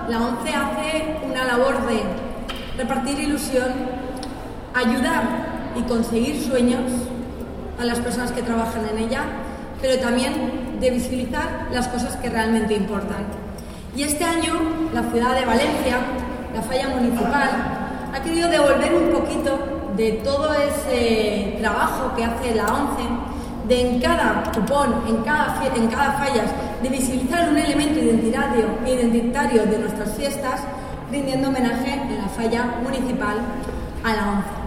la ONCE hace una labor de repartir ilusión, ayudar y conseguir sueños a las personas que trabajan en ella, pero también de visibilizar las cosas que realmente importan. Y este año la ciudad de Valencia, la Falla Municipal, ha querido devolver un poquito de todo ese trabajo que hace la ONCE, de en cada cupón, en cada fallas, de visibilizar un elemento identitario de nuestras fiestas, rindiendo homenaje en la Falla Municipal a la ONCE.